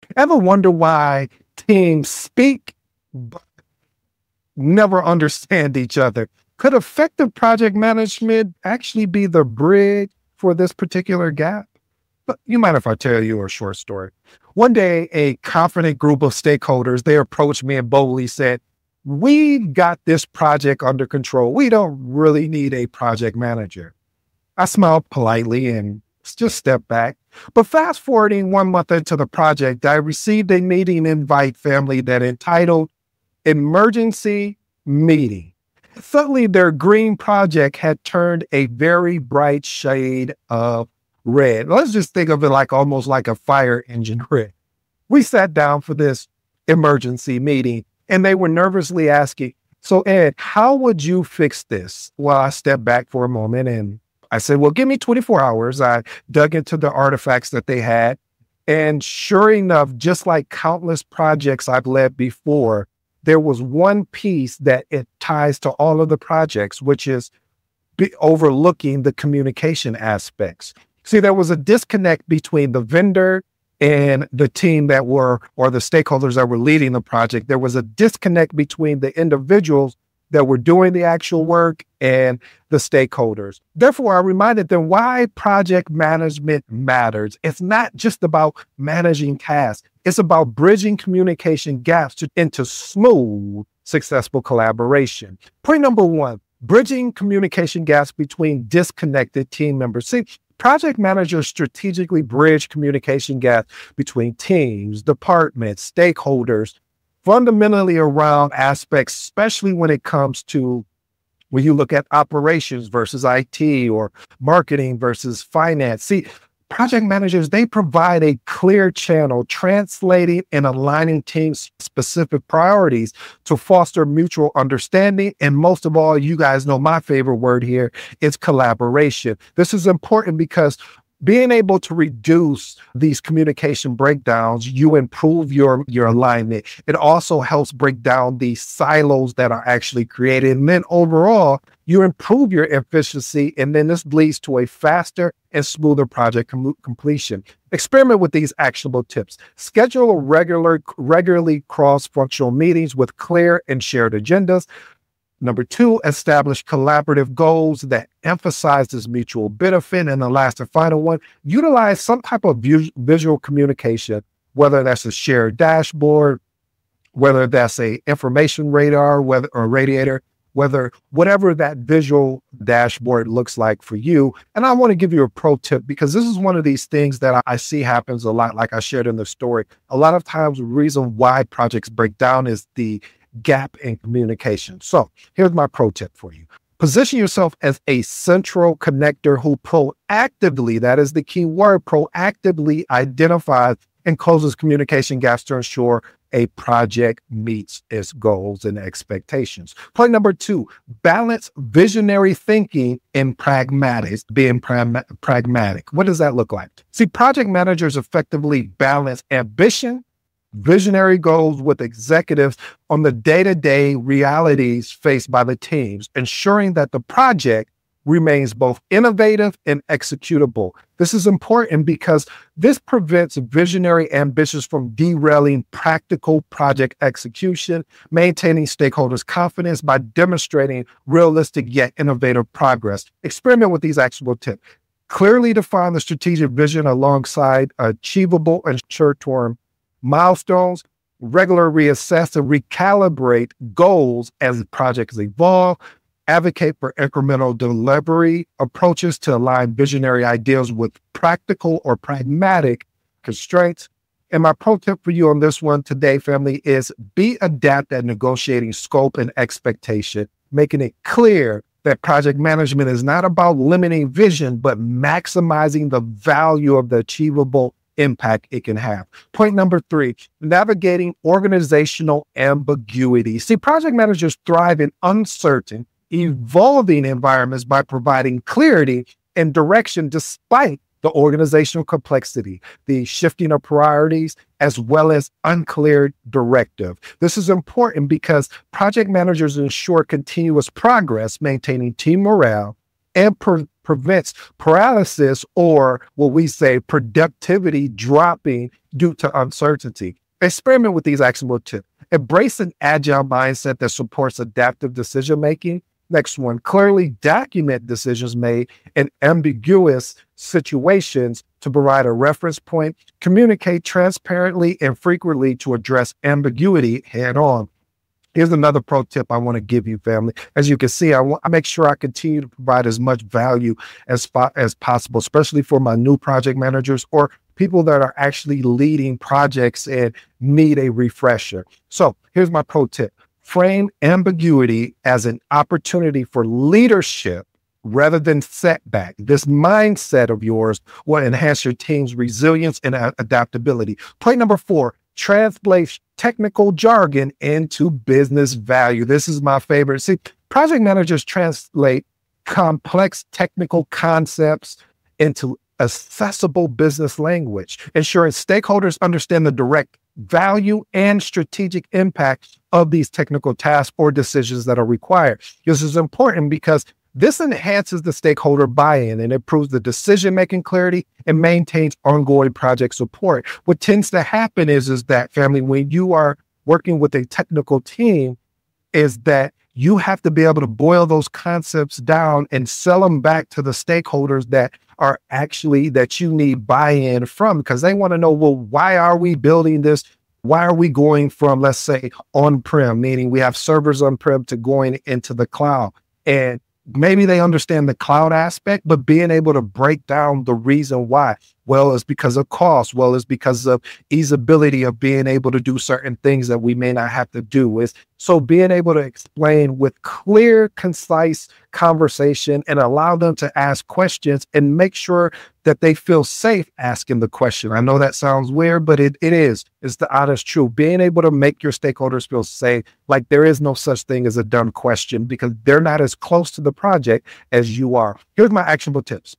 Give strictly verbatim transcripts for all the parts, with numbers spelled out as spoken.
Ever wonder why teams speak but never understand each other? Could effective project management actually be the bridge for this particular gap? But you mind if I tell you a short story? One day, a confident group of stakeholders, they approached me and boldly said, "We've got this project under control. We don't really need a project manager." I smiled politely and just stepped back. But fast forwarding one month into the project, I received a meeting invite, family, that entitled Emergency Meeting. Suddenly, their green project had turned a very bright shade of red. Let's just think of it like almost like a fire engine red. We sat down for this emergency meeting and they were nervously asking, "So Ed, how would you fix this?" Well, I stepped back for a moment and I said, "Well, give me twenty-four hours. I dug into the artifacts that they had. And sure enough, just like countless projects I've led before, there was one piece that it ties to all of the projects, which is be overlooking the communication aspects. See, there was a disconnect between the vendor and the team that were, or the stakeholders that were leading the project. There was a disconnect between the individuals that were doing the actual work and the stakeholders. Therefore, I reminded them why project management matters. It's not just about managing tasks. It's about bridging communication gaps to, into smooth, successful collaboration. Point number one, bridging communication gaps between disconnected team members. See, project managers strategically bridge communication gaps between teams, departments, stakeholders, fundamentally around aspects, especially when it comes to when you look at operations versus I T or marketing versus finance. See, project managers, they provide a clear channel translating and aligning teams' specific priorities to foster mutual understanding. And most of all, you guys know my favorite word here is collaboration. This is important because being able to reduce these communication breakdowns, you improve your, your alignment. It also helps break down the silos that are actually created. And then overall, you improve your efficiency. And then this leads to a faster and smoother project com- completion. Experiment with these actionable tips. Schedule a regular, regularly cross-functional meetings with clear and shared agendas. Number two, establish collaborative goals that emphasizes mutual benefit. And the last and final one, utilize some type of vis- visual communication, whether that's a shared dashboard, whether that's a information radar, whether or radiator, whether whatever that visual dashboard looks like for you. And I want to give you a pro tip because this is one of these things that I, I see happens a lot, like I shared in the story. A lot of times the reason why projects break down is the gap in communication. So here's my pro tip for you. Position yourself as a central connector who proactively, that is the key word, proactively identifies and closes communication gaps to ensure a project meets its goals and expectations. Point number two, balance visionary thinking and pragmatics, being pragma- pragmatic. What does that look like? See, project managers effectively balance ambition, visionary goals with executives on the day-to-day realities faced by the teams, ensuring that the project remains both innovative and executable. This is important because this prevents visionary ambitions from derailing practical project execution, maintaining stakeholders' confidence by demonstrating realistic yet innovative progress. Experiment with these actionable tips. Clearly define the strategic vision alongside achievable and short-term milestones, regularly reassess and recalibrate goals as projects evolve, advocate for incremental delivery approaches to align visionary ideas with practical or pragmatic constraints. And my pro tip for you on this one today, family, is be adept at negotiating scope and expectation, making it clear that project management is not about limiting vision, but maximizing the value of the achievable impact it can have. Point number three, navigating organizational ambiguity. See, project managers thrive in uncertain, evolving environments by providing clarity and direction despite the organizational complexity, the shifting of priorities, as well as unclear directive. This is important because project managers ensure continuous progress, maintaining team morale and per- prevents paralysis or what we say productivity dropping due to uncertainty. Experiment with these actionable tips. Embrace an agile mindset that supports adaptive decision making. Next one, clearly document decisions made in ambiguous situations to provide a reference point. Communicate transparently and frequently to address ambiguity head on. Here's another pro tip I want to give you, family. As you can see, I want I make sure I continue to provide as much value as, as possible, especially for my new project managers or people that are actually leading projects and need a refresher. So here's my pro tip. Frame ambiguity as an opportunity for leadership rather than setback. This mindset of yours will enhance your team's resilience and adaptability. Point number four, translate technical jargon into business value. This is my favorite. See, project managers translate complex technical concepts into accessible business language, ensuring stakeholders understand the direct value and strategic impact of these technical tasks or decisions that are required. This is important because this enhances the stakeholder buy-in and improves the decision-making clarity and maintains ongoing project support. What tends to happen is, is that, family, when you are working with a technical team, is that you have to be able to boil those concepts down and sell them back to the stakeholders that are actually, that you need buy-in from, because they want to know, well, why are we building this? Why are we going from, let's say, on-prem, meaning we have servers on-prem, to going into the cloud? And maybe they understand the cloud aspect, but being able to break down the reason why. Well, it's because of cost. Well, it's because of easeability of being able to do certain things that we may not have to do. Is so being able to explain with clear, concise conversation and allow them to ask questions and make sure that they feel safe asking the question. I know that sounds weird, but it, it is. It's the honest truth. Being able to make your stakeholders feel safe, like there is no such thing as a dumb question because they're not as close to the project as you are. Here's my actionable tips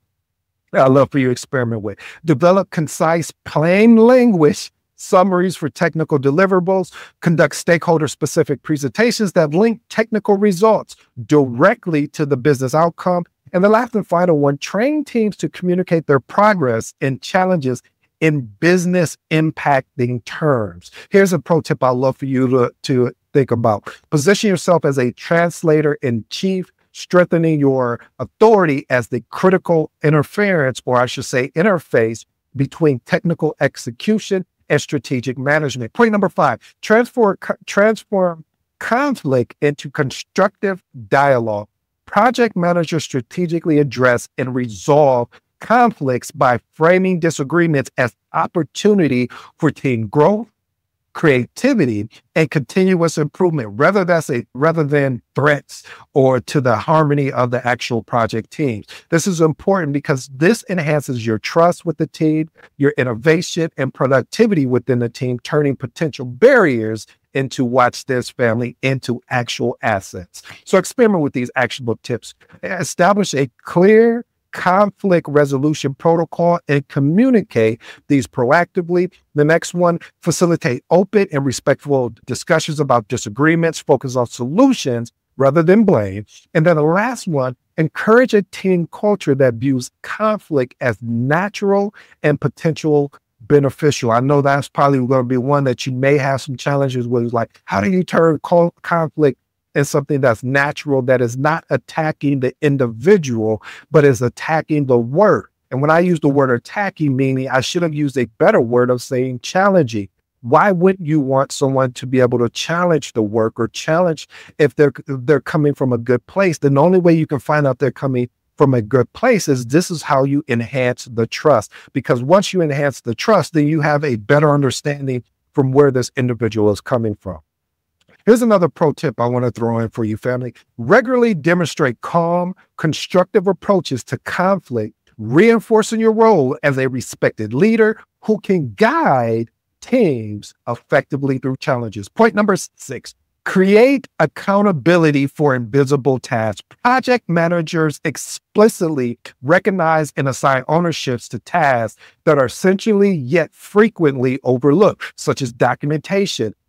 I love for you to experiment with. Develop concise, plain language summaries for technical deliverables. Conduct stakeholder-specific presentations that link technical results directly to the business outcome. And the last and final one, train teams to communicate their progress and challenges in business impacting terms. Here's a pro tip I'd love for you to, to think about. Position yourself as a translator in chief, strengthening your authority as the critical interference, or I should say interface, between technical execution and strategic management. Point number five, transform, transform conflict into constructive dialogue. Project managers strategically address and resolve conflicts by framing disagreements as opportunity for team growth, creativity, and continuous improvement, rather that's a rather than threats or to the harmony of the actual project teams. This is important because this enhances your trust with the team, your innovation and productivity within the team, turning potential barriers into, watch this, family, into actual assets. So experiment with these actionable tips. Establish a clear conflict resolution protocol and communicate these proactively. The next one, facilitate open and respectful discussions about disagreements, focus on solutions rather than blame. And then the last one, encourage a team culture that views conflict as natural and potential beneficial. I know that's probably going to be one that you may have some challenges with, like, how do you turn co- conflict and something that's natural, that is not attacking the individual, but is attacking the work. And when I use the word attacking, meaning I should have used a better word of saying challenging. Why wouldn't you want someone to be able to challenge the work or challenge if they're, if they're coming from a good place? Then the only way you can find out they're coming from a good place is this is how you enhance the trust. Because once you enhance the trust, then you have a better understanding from where this individual is coming from. Here's another pro tip I want to throw in for you, family. Regularly demonstrate calm, constructive approaches to conflict, reinforcing your role as a respected leader who can guide teams effectively through challenges. Point number six, create accountability for invisible tasks. Project managers explicitly recognize and assign ownerships to tasks that are essentially yet frequently overlooked, such as documentation,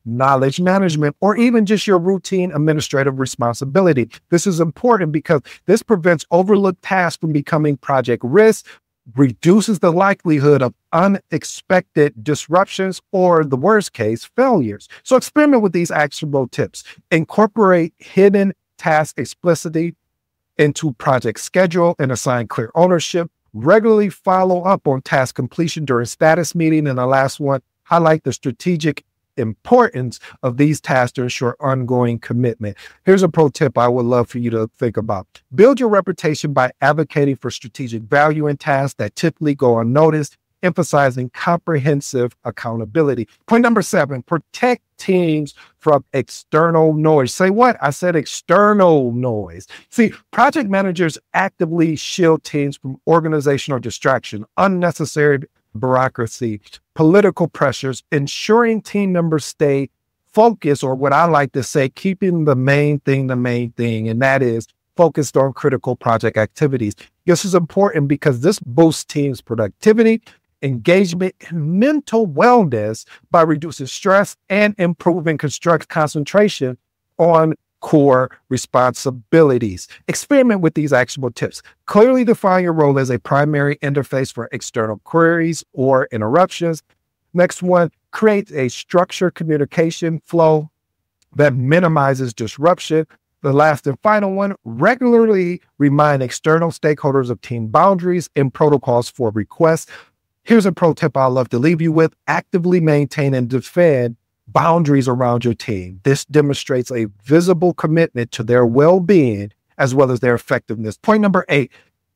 knowledge management, or even just your routine administrative responsibility. This is important because this prevents overlooked tasks from becoming project risk, reduces the likelihood of unexpected disruptions, or the worst case, failures. So experiment with these actionable tips. Incorporate hidden task explicitly into project schedule and assign clear ownership. Regularly follow up on task completion during status meeting. And the last one, highlight the strategic importance of these tasks to ensure ongoing commitment. Here's a pro tip I would love for you to think about. Build your reputation by advocating for strategic value in tasks that typically go unnoticed, emphasizing comprehensive accountability. Point number seven, protect teams from external noise. Say what? I said external noise. See, project managers actively shield teams from organizational distraction, unnecessary bureaucracy, political pressures, ensuring team members stay focused, or what I like to say, keeping the main thing the main thing, and that is focused on critical project activities. This is important because this boosts teams' productivity, engagement, and mental wellness by reducing stress and improving construct concentration on core responsibilities. Experiment with these actionable tips. Clearly define your role as a primary interface for external queries or interruptions. Next one, create a structured communication flow that minimizes disruption. The last and final one, regularly remind external stakeholders of team boundaries and protocols for requests. Here's a pro tip I love to leave you with. Actively maintain and defend boundaries around your team. This demonstrates a visible commitment to their well-being as well as their effectiveness. Point number eight,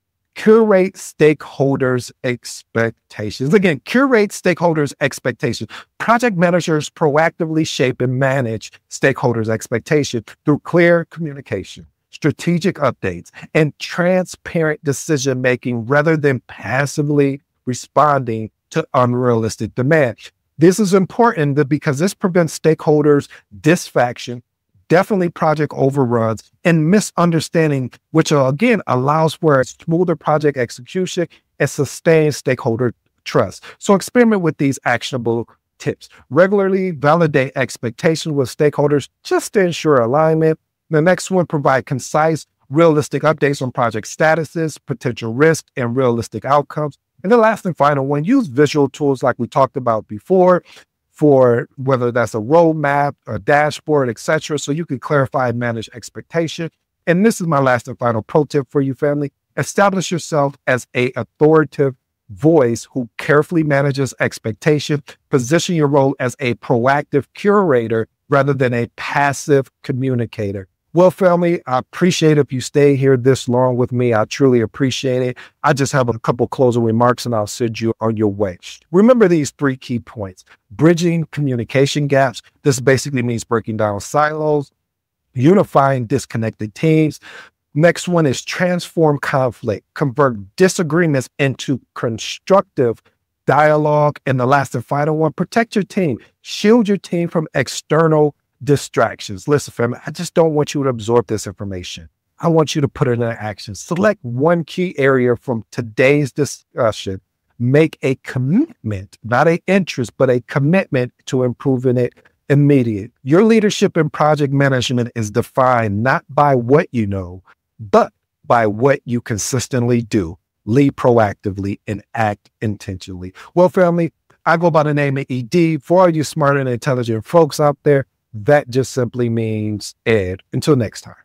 curate stakeholders' expectations. Again, curate stakeholders' expectations. Project managers proactively shape and manage stakeholders' expectations through clear communication, strategic updates, and transparent decision-making rather than passively responding to unrealistic demands. This is important because this prevents stakeholders' dissatisfaction, definitely project overruns, and misunderstanding, which uh, again allows for a smoother project execution and sustained stakeholder trust. So experiment with these actionable tips. Regularly validate expectations with stakeholders just to ensure alignment. The next one, provide concise, realistic updates on project statuses, potential risks, and realistic outcomes. And the last and final one, use visual tools like we talked about before, for whether that's a roadmap, a dashboard, et cetera, so you can clarify and manage expectation. And this is my last and final pro tip for you, family. Establish yourself as a authoritative voice who carefully manages expectation. Position your role as a proactive curator rather than a passive communicator. Well, family, I appreciate if you stay here this long with me. I truly appreciate it. I just have a couple closing remarks and I'll send you on your way. Remember these three key points. Bridging communication gaps. This basically means breaking down silos, unifying disconnected teams. Next one is transform conflict, convert disagreements into constructive dialogue. And the last and final one, protect your team. Shield your team from external distractions. Listen, family, I just don't want you to absorb this information. I want you to put it into action. Select one key area from today's discussion. Make a commitment, not an interest, but a commitment to improving it immediately. Your leadership in project management is defined not by what you know, but by what you consistently do. Lead proactively and act intentionally. Well, family, I go by the name of E D. For all you smart and intelligent folks out there, that just simply means Ed. Until next time.